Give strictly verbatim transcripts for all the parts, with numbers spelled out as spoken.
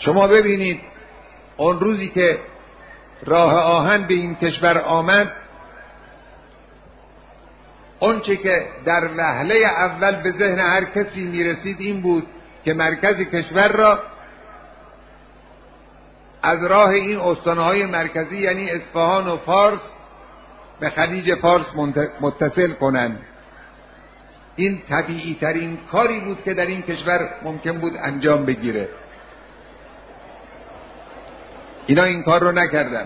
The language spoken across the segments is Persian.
شما ببینید اون روزی که راه آهن به این کشور آمد، اون چه که در وهله اول به ذهن هر کسی میرسید این بود که مرکز کشور را از راه این استانهای مرکزی یعنی اصفهان و فارس به خلیج فارس متصل کنند. این طبیعی ترین کاری بود که در این کشور ممکن بود انجام بگیره. اینا این کار رو نکردن.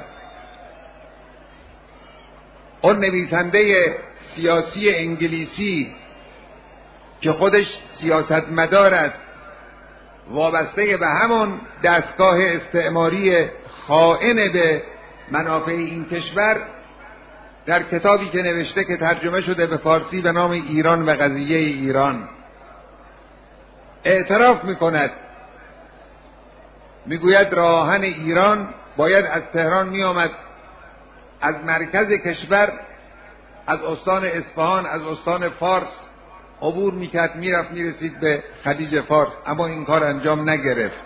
اون نویسنده سیاسی انگلیسی که خودش سیاستمدار است، وابسته به همون دستگاه استعماری خائن به منافع این کشور، در کتابی که نوشته که ترجمه شده به فارسی به نام ایران و قضیه ایران، اعتراف میکند، میگوید راه آهن ایران باید از تهران میآمد، از مرکز کشور، از استان اصفهان، از استان فارس عبور میکرد، میرفت میرسید به خلیج فارس، اما این کار انجام نگرفت.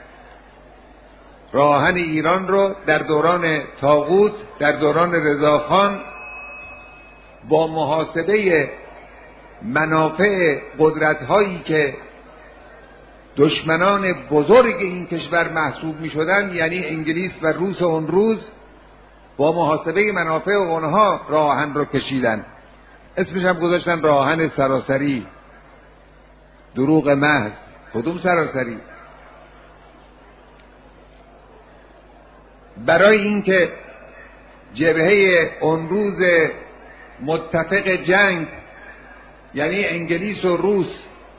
راه آهن ایران رو در دوران طاغوت، در دوران رضاخان، با محاسبه منافع قدرت‌هایی که دشمنان بزرگ این کشور محسوب می‌شدند، یعنی انگلیس و روس اون روز، با محاسبه منافع اونها راه آهن رو کشیدن. اسمش هم گذاشتن راه آهن سراسری. دروغ محض. کدوم سراسری؟ برای اینکه جبهه اون روز متفق جنگ یعنی انگلیس و روس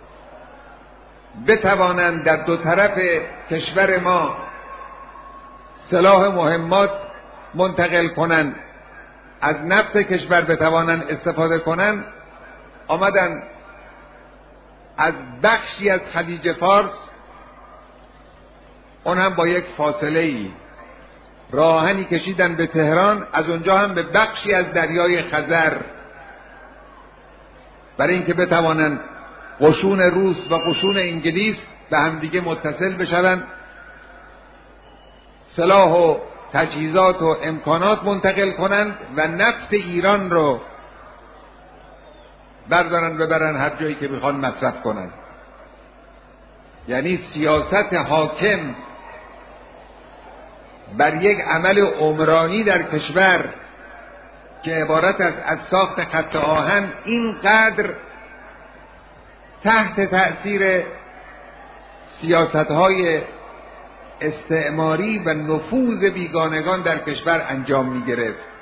بتوانند در دو طرف کشور ما سلاح مهمات منتقل کنند، از نفت کشور بتوانند استفاده کنند، آمدن از بخشی از خلیج فارس، اون هم با یک فاصله ای، راه آهنی کشیدن به تهران، از اونجا هم به بخشی از دریای خزر، برای اینکه بتوانند قشون روس و قشون انگلیس به همدیگه متصل بشوند، سلاح و تجهیزات و امکانات منتقل کنند و نفت ایران رو بردارن ببرن هر جایی که میخوان مصرف کنند. یعنی سیاست حاکم بر یک عمل عمرانی در کشور که عبارت است از ساخت خط آهن، اینقدر تحت تأثیر سیاست‌های استعماری و نفوذ بیگانگان در کشور انجام می‌گرفت